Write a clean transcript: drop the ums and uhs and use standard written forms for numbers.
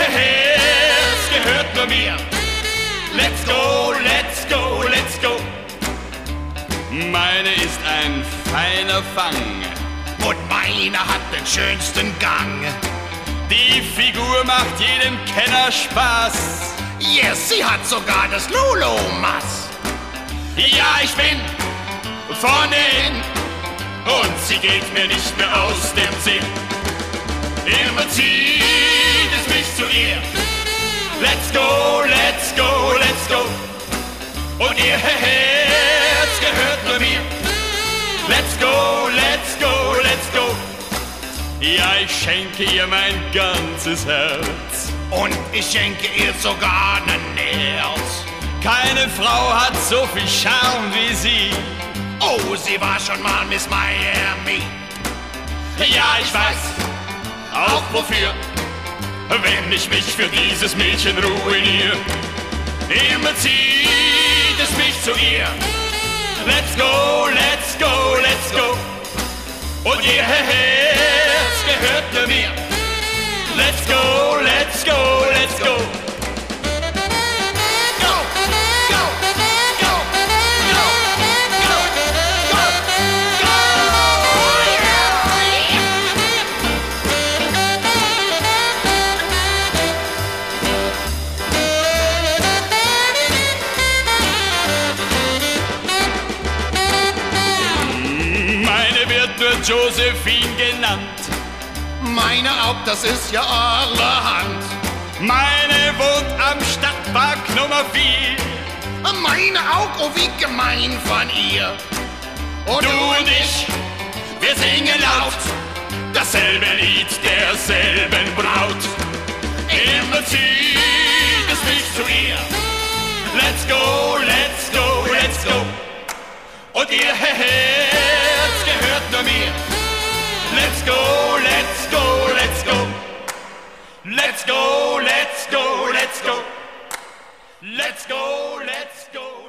Herz gehört nur mir. Let's go, let's go, let's go. Meine ist ein feiner Fang und meine hat den schönsten Gang. Die Figur macht jedem Kenner Spaß. Yes, sie hat sogar das Lulu-Maß. Ja, ich bin vorne hin und sie geht mir nicht mehr aus dem Sinn. Immer zieht es mich zu ihr. Let's go, let's go, let's go. Und ihr Herz gehört nur mir. Let's go, let's go, let's go. Ja, ich schenke ihr mein ganzes Herz. Und ich schenke ihr sogar ein Herz. Keine Frau hat so viel Charme wie sie. Oh, sie war schon mal Miss Miami. Ja, ich weiß auch wofür, wenn ich mich für dieses Mädchen ruiniere. Immer zieht es mich zu ihr. Let's go, let's go, let's go. Und ihr Herz gehört nur mir. Let's go, let's go, let's go. Go, go, go, go, go, go, go. Meine wird nur Josephine genannt. Meine auch, das ist ja allerhand. Meine wohnt am Stadtpark Nummer 4. Meine auch, oh wie gemein von ihr. Und du und ich, wir singen laut dasselbe Lied derselben Braut. Immer zieht es mich zu ihr. Let's go, let's go, let's go. Und ihr Herz gehört nur mir. Let's go, let's go, let's go. Let's go, let's go, let's go. Let's go, let's go.